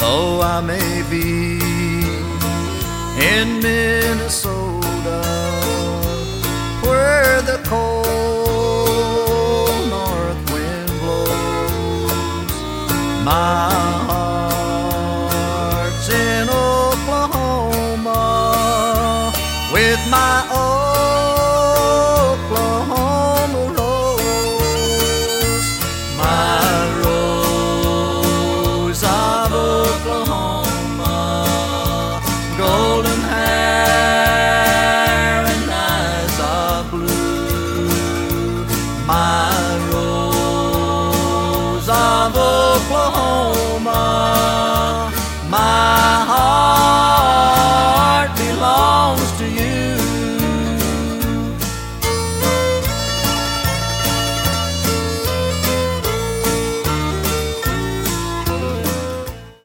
though I may be in Minnesota, where the cold north wind blows. My heart's in Oklahoma with my Oklahoma rose, my rose of Oklahoma.